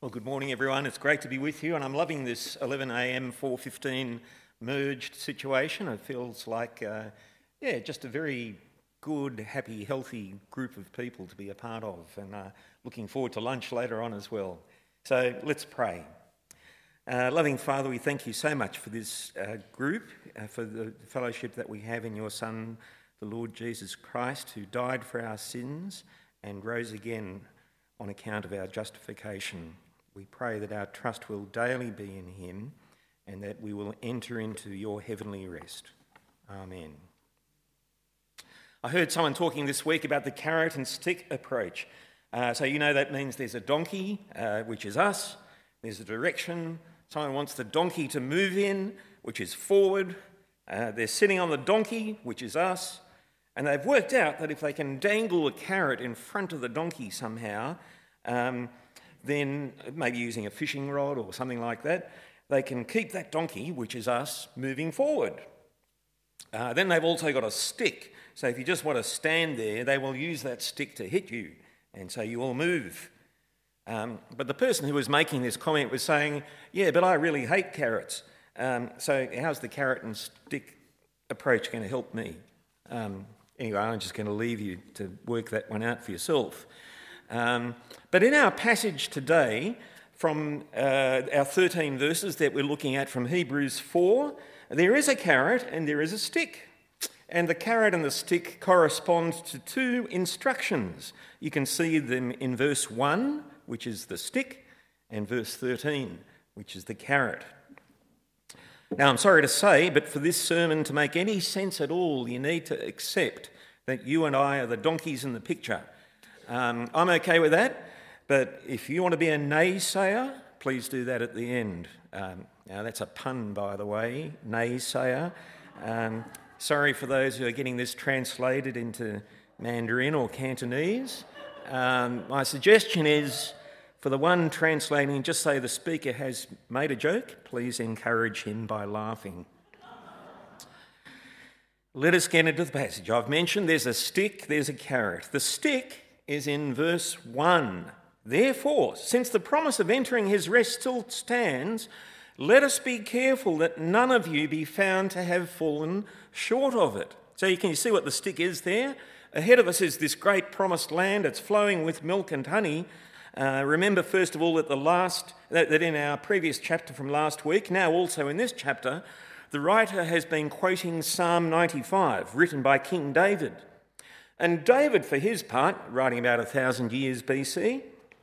Well, good morning, everyone. It's great to be with you, and I'm loving this 11 a.m., 4:15 merged situation. It feels like, just a very good, happy, healthy group of people to be a part of, and looking forward to lunch later on as well. So let's pray. Loving Father, we thank you so much for this group, for the fellowship that we have in your Son, the Lord Jesus Christ, who died for our sins and rose again on account of our justification. We pray that our trust will daily be in him and that we will enter into your heavenly rest. Amen. I heard someone talking this week about the carrot and stick approach. So that means there's a donkey, which is us. There's a direction someone wants the donkey to move in, which is forward. They're sitting on the donkey, which is us. And they've worked out that if they can dangle a carrot in front of the donkey somehow, then maybe using a fishing rod or something like that, they can keep that donkey, which is us, moving forward. Then they've also got a stick. So if you just want to stand there, they will use that stick to hit you, and so you all move. But the person who was making this comment was saying, yeah, but I really hate carrots. So how's the carrot and stick approach going to help me? Anyway, I'm just going to leave you to work that one out for yourself. But in our passage today, from our 13 verses that we're looking at from Hebrews 4, there is a carrot and there is a stick. And the carrot and the stick correspond to two instructions. You can see them in verse 1, which is the stick, and verse 13, which is the carrot. Now, I'm sorry to say, but for this sermon to make any sense at all, you need to accept that you and I are the donkeys in the picture. I'm okay with that, but if you want to be a naysayer, please do that at the end. Now, that's a pun, by the way, naysayer. Sorry for those who are getting this translated into Mandarin or Cantonese. My suggestion is, for the one translating, just say the speaker has made a joke. Please encourage him by laughing. Let us get into the passage. I've mentioned there's a stick, there's a carrot. The stick is in verse 1. Therefore, since the promise of entering his rest still stands, let us be careful that none of you be found to have fallen short of it. So you can see what the stick is there? Ahead of us is this great promised land. It's flowing with milk and honey. Remember, first of all, that in our previous chapter from last week, now also in this chapter, the writer has been quoting Psalm 95, written by King David. And David, for his part, writing about 1,000 years BC,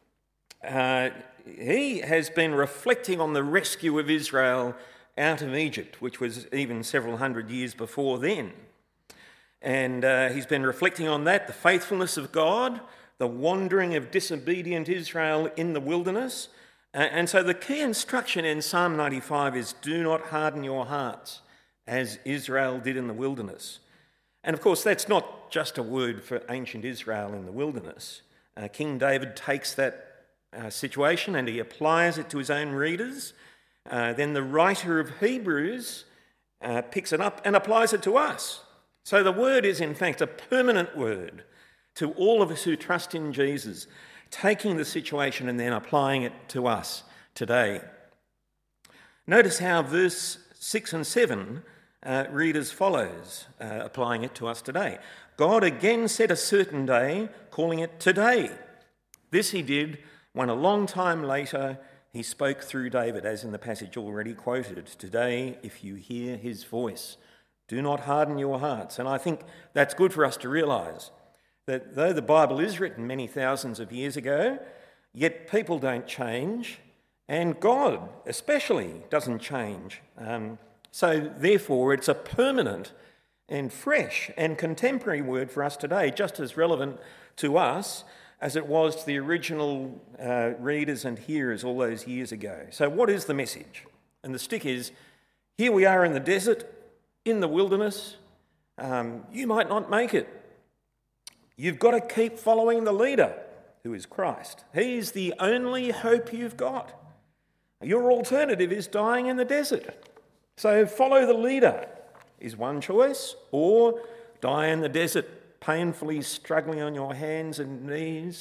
he has been reflecting on the rescue of Israel out of Egypt, which was even several hundred years before then. And he's been reflecting on that, the faithfulness of God, the wandering of disobedient Israel in the wilderness. And so the key instruction in Psalm 95 is, do not harden your hearts as Israel did in the wilderness. And of course, that's not just a word for ancient Israel in the wilderness. King David takes that situation and he applies it to his own readers. Then the writer of Hebrews picks it up and applies it to us. So the word is, in fact, a permanent word to all of us who trust in Jesus, taking the situation and then applying it to us today. Notice how verse 6 and 7 read as follows, applying it to us today. God again set a certain day, calling it today. This he did when a long time later he spoke through David, as in the passage already quoted. Today, if you hear his voice, do not harden your hearts. And I think that's good for us to realise that though the Bible is written many thousands of years ago, yet people don't change, and God especially doesn't change. So therefore, it's a permanent and fresh and contemporary word for us today, just as relevant to us as it was to the original readers and hearers all those years ago. So what is the message? And the stick is, here we are in the desert, in the wilderness. You might not make it. You've got to keep following the leader, who is Christ. He's the only hope you've got. Your alternative is dying in the desert. So follow the leader is one choice, or die in the desert, painfully struggling on your hands and knees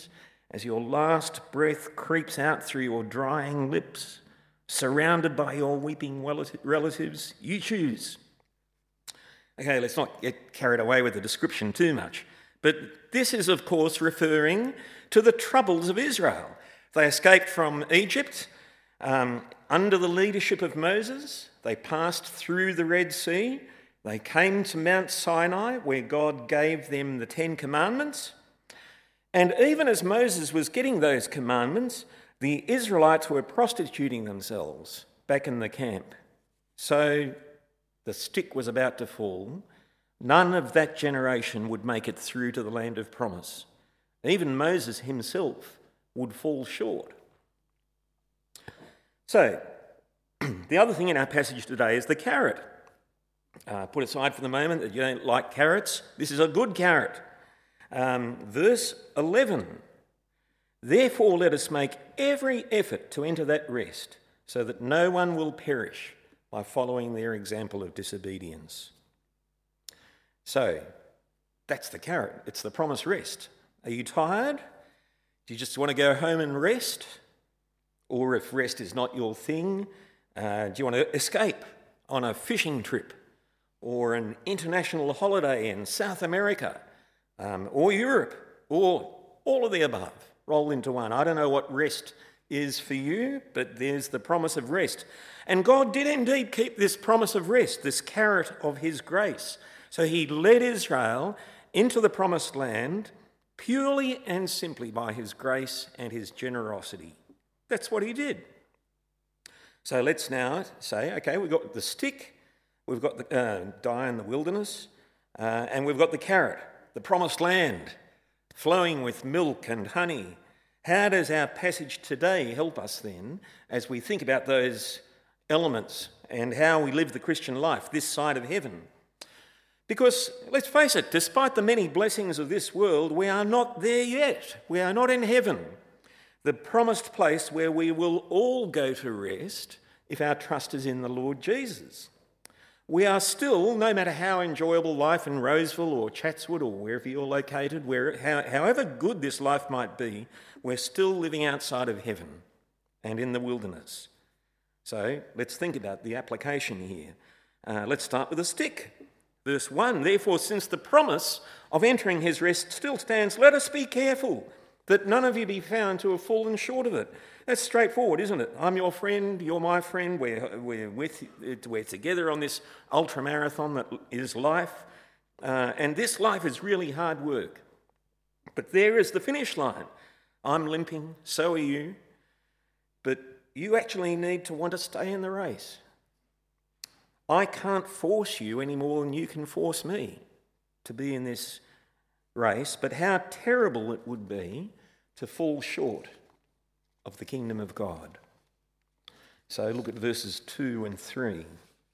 as your last breath creeps out through your drying lips, surrounded by your weeping relatives, you choose. Okay, let's not get carried away with the description too much. But this is, of course, referring to the troubles of Israel. They escaped from Egypt under the leadership of Moses. They passed through the Red Sea. They came to Mount Sinai, where God gave them the 10 Commandments. And even as Moses was getting those commandments, the Israelites were prostituting themselves back in the camp. So the stick was about to fall. None of that generation would make it through to the land of promise. Even Moses himself would fall short. So, the other thing in our passage today is the carrot. Put aside for the moment that you don't like carrots. This is a good carrot. Verse 11. Therefore let us make every effort to enter that rest, so that no one will perish by following their example of disobedience. So, that's the carrot. It's the promised rest. Are you tired? Do you just want to go home and rest? Or if rest is not your thing, do you want to escape on a fishing trip or an international holiday in South America or Europe or all of the above? Roll into one. I don't know what rest is for you, but there's the promise of rest. And God did indeed keep this promise of rest, this carrot of his grace. So he led Israel into the promised land purely and simply by his grace and his generosity. That's what he did. So let's now say, okay, we've got the stick, we've got the die in the wilderness, and we've got the carrot, the promised land, flowing with milk and honey. How does our passage today help us then as we think about those elements and how we live the Christian life this side of heaven? Because, let's face it, despite the many blessings of this world, we are not there yet. We are not in heaven, the promised place where we will all go to rest if our trust is in the Lord Jesus. We are still, no matter how enjoyable life in Roseville or Chatswood or wherever you're located, however good this life might be, we're still living outside of heaven and in the wilderness. So let's think about the application here. Let's start with the stick. Verse 1, therefore, since the promise of entering his rest still stands, let us be careful that none of you be found to have fallen short of it. That's straightforward, isn't it? I'm your friend, you're my friend, we're together on this ultra-marathon that is life, and this life is really hard work. But there is the finish line. I'm limping, so are you, but you actually need to want to stay in the race. I can't force you any more than you can force me to be in this race, but how terrible it would be to fall short of the kingdom of God. So look at verses 2 and 3.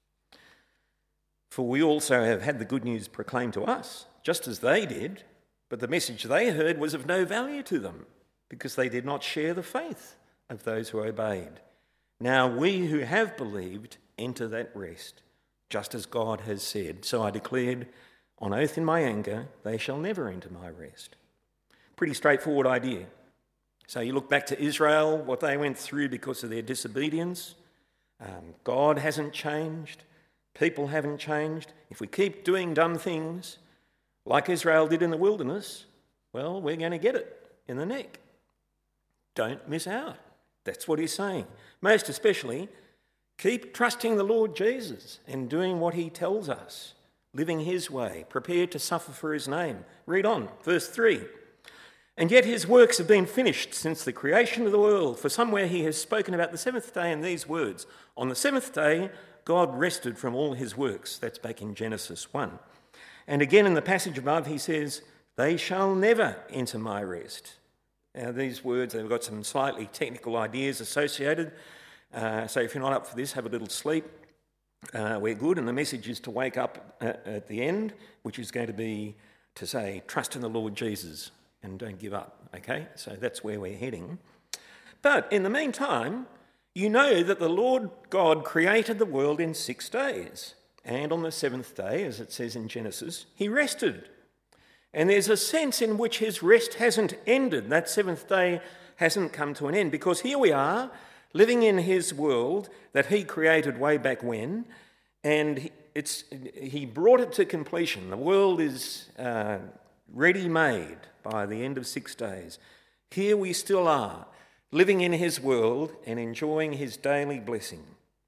For we also have had the good news proclaimed to us, just as they did, but the message they heard was of no value to them, because they did not share the faith of those who obeyed. Now we who have believed enter that rest, just as God has said. So I declared on oath in my anger, they shall never enter my rest. Pretty straightforward idea. So you look back to Israel, what they went through because of their disobedience. God hasn't changed. People haven't changed. If we keep doing dumb things like Israel did in the wilderness, well, we're going to get it in the neck. Don't miss out. That's what he's saying. Most especially, keep trusting the Lord Jesus and doing what he tells us, living his way, prepared to suffer for his name. Read on, verse 3. And yet his works have been finished since the creation of the world. For somewhere he has spoken about the seventh day in these words. On the seventh day, God rested from all his works. That's back in Genesis 1. And again in the passage above, he says, they shall never enter my rest. Now these words, they've got some slightly technical ideas associated. So if you're not up for this, have a little sleep. We're good. And the message is to wake up at the end, which is going to be to say, trust in the Lord Jesus and don't give up, okay? So that's where we're heading. But in the meantime, you know that the Lord God created the world in 6 days. And on the seventh day, as it says in Genesis, he rested. And there's a sense in which his rest hasn't ended. That seventh day hasn't come to an end, because here we are living in his world that he created way back when, and he brought it to completion. The world is ready-made by the end of 6 days. Here we still are, living in his world and enjoying his daily blessing.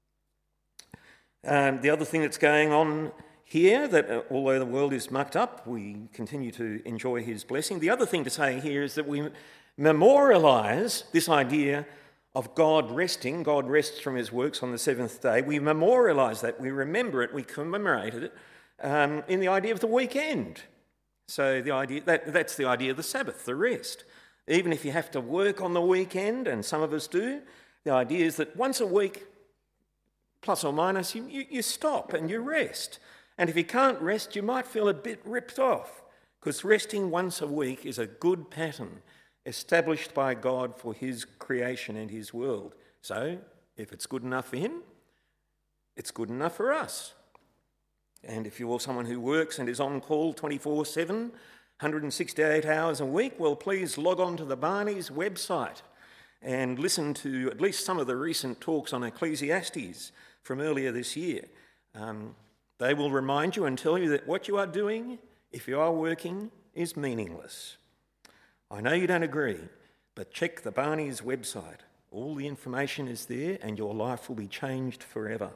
The other thing that's going on here, that although the world is mucked up, we continue to enjoy his blessing. The other thing to say here is that we memorialise this idea of God resting. God rests from his works on the seventh day. We memorialise that, we remember it, we commemorate it in the idea of the weekend. So the idea that's the idea of the Sabbath, the rest. Even if you have to work on the weekend, and some of us do, the idea is that once a week, plus or minus, you stop and you rest. And if you can't rest, you might feel a bit ripped off, because resting once a week is a good pattern established by God for his creation and his world. So if it's good enough for him, it's good enough for us. And if you're someone who works and is on call 24/7, 168 hours a week, well, please log on to the Barney's website and listen to at least some of the recent talks on Ecclesiastes from earlier this year. They will remind you and tell you that what you are doing, if you are working, is meaningless. I know you don't agree, but check the Barney's website. All the information is there and your life will be changed forever.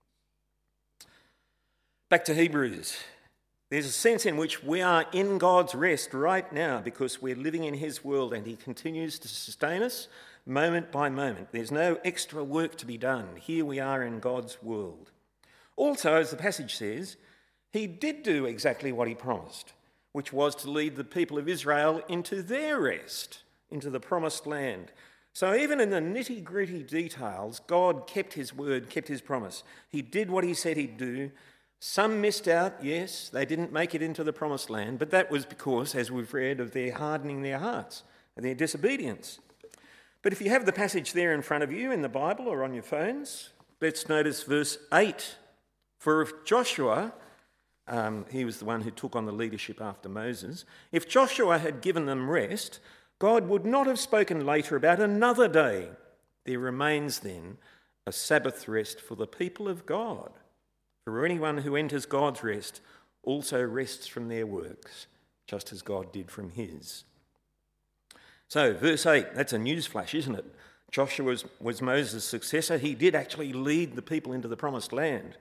Back to Hebrews. There's a sense in which we are in God's rest right now because we're living in his world and he continues to sustain us moment by moment. There's no extra work to be done. Here we are in God's world. Also, as the passage says, he did do exactly what he promised, which was to lead the people of Israel into their rest, into the promised land. So even in the nitty-gritty details, God kept his word, kept his promise. He did what he said he'd do. Some missed out, yes, they didn't make it into the promised land, but that was because, as we've read, of their hardening their hearts and their disobedience. But if you have the passage there in front of you in the Bible or on your phones, let's notice verse 8. For if Joshua, he was the one who took on the leadership after Moses, if Joshua had given them rest, God would not have spoken later about another day. There remains then a Sabbath rest for the people of God. For anyone who enters God's rest also rests from their works, just as God did from his. So, verse 8, that's a newsflash, isn't it? Joshua was Moses' successor. He did actually lead the people into the promised land.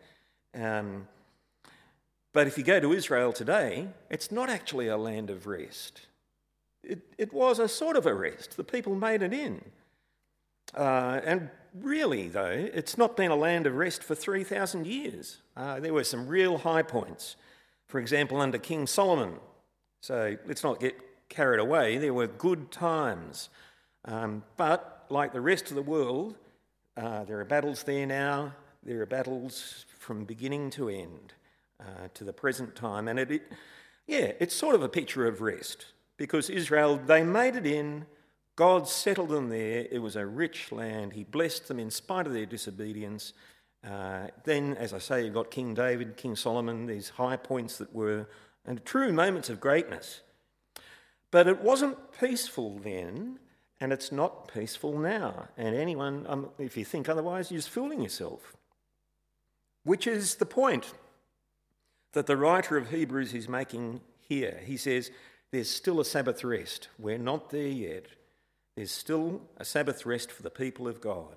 But if you go to Israel today, it's not actually a land of rest. It was a sort of a rest. The people made it in. And really, though, it's not been a land of rest for 3,000 years. There were some real high points. For example, under King Solomon. So let's not get carried away. There were good times. But like the rest of the world, there are battles there now. There are battles from beginning to end, to the present time. And it's sort of a picture of rest. Because Israel, they made it in. God settled them there. It was a rich land. He blessed them in spite of their disobedience. Then, as I say, you've got King David, King Solomon, these high points that were and true moments of greatness. But it wasn't peaceful then, and it's not peaceful now. And anyone, if you think otherwise, you're just fooling yourself. Which is the point that the writer of Hebrews is making here. He says, there's still a Sabbath rest. We're not there yet. There's still a Sabbath rest for the people of God.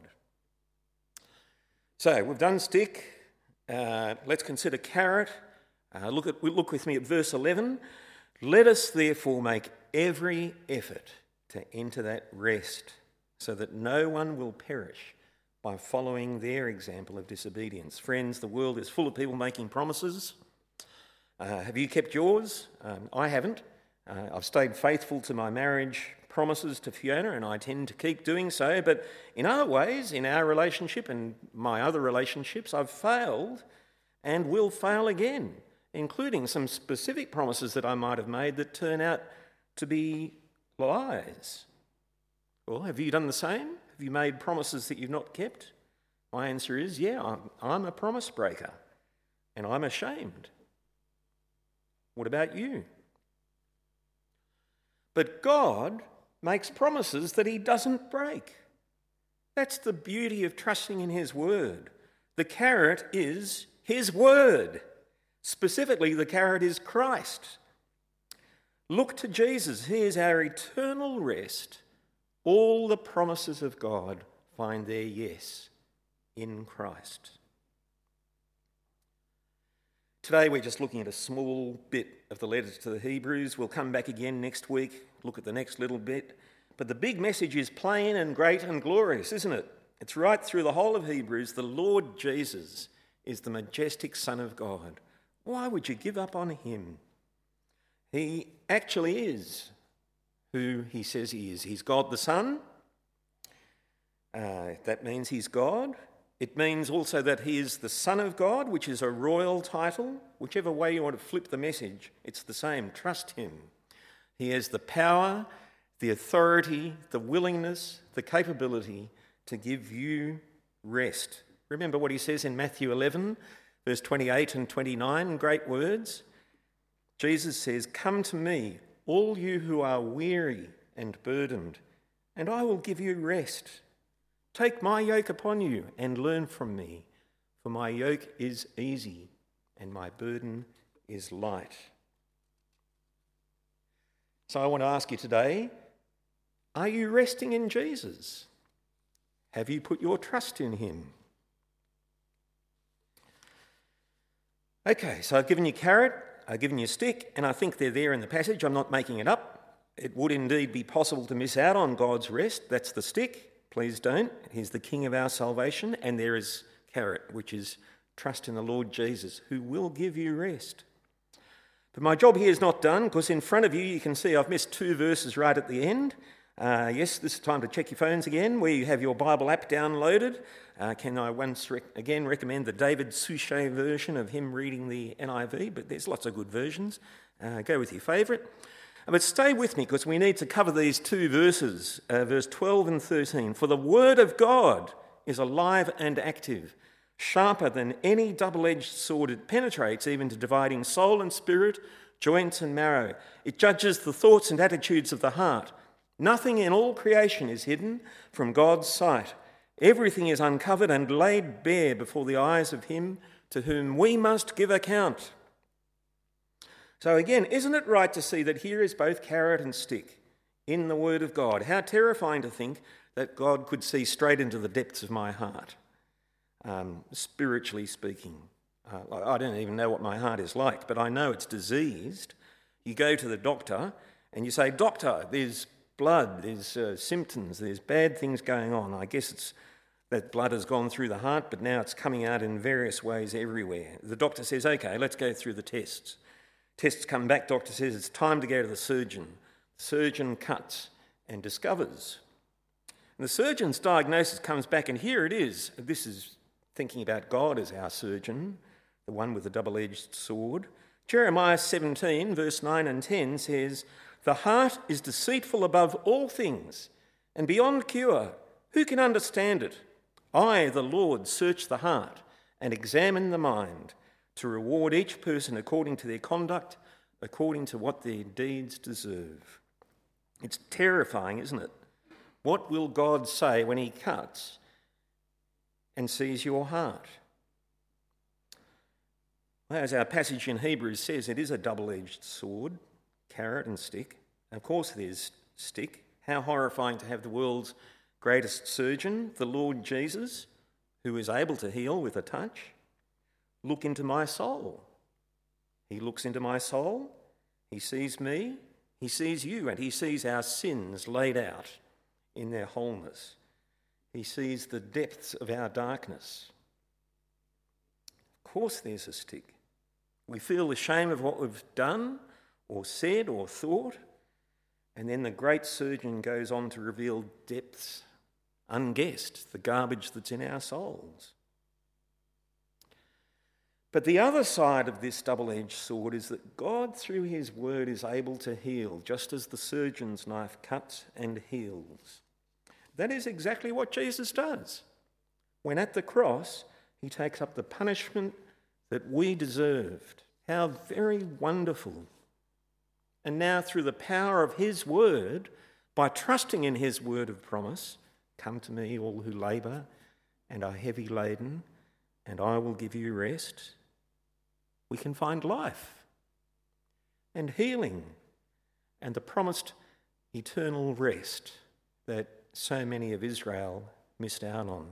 So we've done stick. Let's consider carrot. Look with me at verse 11. Let us therefore make every effort to enter that rest, so that no one will perish by following their example of disobedience. Friends, the world is full of people making promises. Have you kept yours? I haven't. I've stayed faithful to my marriage promises to Fiona, and I tend to keep doing so. But in other ways, in our relationship and my other relationships, I've failed and will fail again, including some specific promises that I might have made that turn out to be lies. Well, have you done the same? Have you made promises that you've not kept? My answer is, yeah, I'm a promise breaker, and I'm ashamed. What about you? But God makes promises that he doesn't break. That's the beauty of trusting in his word. The carrot is his word. Specifically, the carrot is Christ. Look to Jesus. He is our eternal rest. All the promises of God find their yes in Christ. Today we're just looking at a small bit of the letter to the Hebrews. We'll come back again next week, look at the next little bit. But the big message is plain and great and glorious, isn't it? It's right through the whole of Hebrews. The Lord Jesus is the majestic Son of God. Why would you give up on him? He actually is who he says he is. He's God the Son. That means he's God. It means also that he is the Son of God, which is a royal title. Whichever way you want to flip the message, it's the same. Trust him. He has the power, the authority, the willingness, the capability to give you rest. Remember what he says in Matthew 11, verse 28 and 29, great words. Jesus says, "Come to me, all you who are weary and burdened, and I will give you rest. Take my yoke upon you and learn from me, for my yoke is easy and my burden is light." So I want to ask you today, are you resting in Jesus? Have you put your trust in him? Okay, so I've given you carrot, I've given you stick, and I think they're there in the passage. I'm not making it up. It would indeed be possible to miss out on God's rest. That's the stick. Please don't. He's the King of our salvation. And there is carrot, which is trust in the Lord Jesus, who will give you rest. But my job here is not done, because in front of you, you can see I've missed 2 verses right at the end. Yes, this is time to check your phones again, where you have your Bible app downloaded. Can I once again recommend the David Suchet version of him reading the NIV, but there's lots of good versions. Go with your favourite. But stay with me, because we need to cover these 2 verses, verse 12 and 13. "For the word of God is alive and active, sharper than any double-edged sword. It penetrates even to dividing soul and spirit, joints and marrow. It judges the thoughts and attitudes of the heart. Nothing in all creation is hidden from God's sight. Everything is uncovered and laid bare before the eyes of him to whom we must give account." So again, isn't it right to see that here is both carrot and stick in the word of God? How terrifying to think that God could see straight into the depths of my heart, spiritually speaking. I don't even know what my heart is like, but I know it's diseased. You go to the doctor and you say, "Doctor, there's blood, there's symptoms, there's bad things going on. I guess it's that blood has gone through the heart, but now it's coming out in various ways everywhere." The doctor says, "Okay, let's go through the tests." Tests come back, doctor says it's time to go to the surgeon. The surgeon cuts and discovers. And the surgeon's diagnosis comes back, and here it is. This is thinking about God as our surgeon, the one with the double-edged sword. Jeremiah 17, verse 9 and 10 says, "The heart is deceitful above all things and beyond cure. Who can understand it? I, the Lord, search the heart and examine the mind, to reward each person according to their conduct, according to what their deeds deserve." It's terrifying, isn't it? What will God say when he cuts and sees your heart? Well, as our passage in Hebrews says, it is a double-edged sword, carrot and stick. Of course there's stick. How horrifying to have the world's greatest surgeon, the Lord Jesus, who is able to heal with a touch, look into my soul. He looks into my soul, he sees me, he sees you, and he sees our sins laid out in their wholeness. He sees the depths of our darkness. Of course there's a stick. We feel the shame of what we've done or said or thought, and then the great surgeon goes on to reveal depths unguessed, the garbage that's in our souls. But the other side of this double-edged sword is that God, through his word, is able to heal, just as the surgeon's knife cuts and heals. That is exactly what Jesus does. When at the cross, he takes up the punishment that we deserved. How very wonderful And now through the power of his word, by trusting in his word of promise, come to me all who labour and are heavy laden, and I will give you rest. We can find life and healing and the promised eternal rest that so many of Israel missed out on.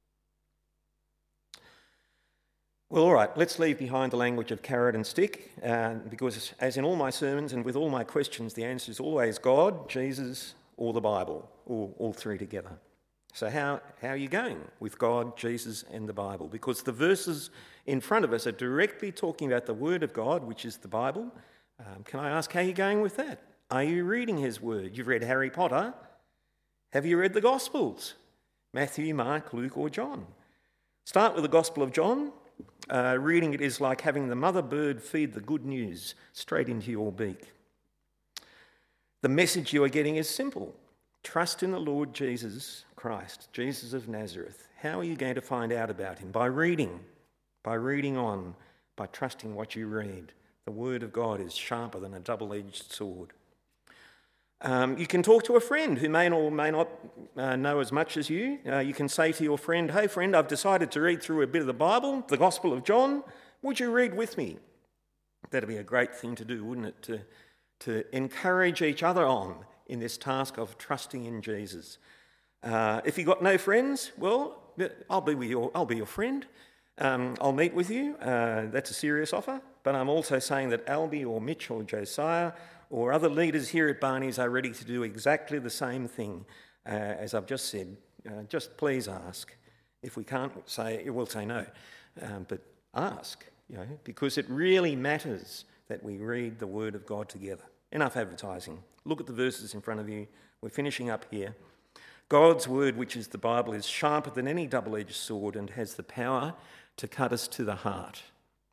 Well, all right, let's leave behind the language of carrot and stick, because as in all my sermons and with all my questions, the answer is always God, Jesus, or the Bible, or all three together. So how are you going with God, Jesus, and the Bible? Because the verses in front of us are directly talking about the Word of God, which is the Bible. Can I ask how you're going with that? Are you reading his Word? You've read Harry Potter. Have you read the Gospels? Matthew, Mark, Luke, or John? Start with the Gospel of John. Reading it is like having the mother bird feed the good news straight into your beak. The message you are getting is simple. Trust in the Lord Jesus Christ, Jesus of Nazareth. How are you going to find out about him? By reading on, by trusting what you read. The word of God is sharper than a double-edged sword. You can talk to a friend who may or may not know as much as you. You can say to your friend, hey friend, I've decided to read through a bit of the Bible, the Gospel of John. Would you read with me? That'd be a great thing to do, wouldn't it? To encourage each other on in this task of trusting in Jesus. If you've got no friends, well, I'll be your friend. I'll meet with you. That's a serious offer. But I'm also saying that Albie or Mitch or Josiah or other leaders here at Barney's are ready to do exactly the same thing as I've just said. Just please ask. If we can't say, we'll say no. But ask, because it really matters that we read the Word of God together. Enough advertising. Look at the verses in front of you. We're finishing up here. God's Word, which is the Bible, is sharper than any double-edged sword and has the power to cut us to the heart.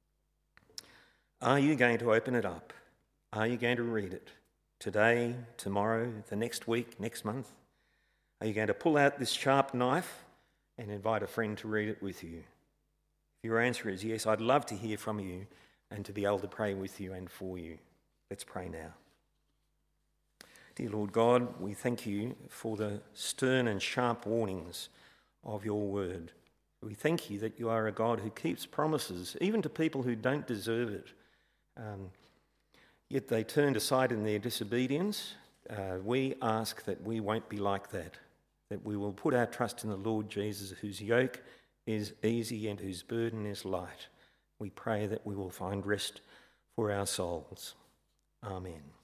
Are you going to open it up? Are you going to read it today, tomorrow, the next week, next month? Are you going to pull out this sharp knife and invite a friend to read it with you? If your answer is yes, I'd love to hear from you and to be able to pray with you and for you. Let's pray now. Dear Lord God, we thank you for the stern and sharp warnings of your word. We thank you that you are a God who keeps promises, even to people who don't deserve it. Yet they turned aside in their disobedience. We ask that we won't be like that we will put our trust in the Lord Jesus, whose yoke is easy and whose burden is light. We pray that we will find rest for our souls. Amen.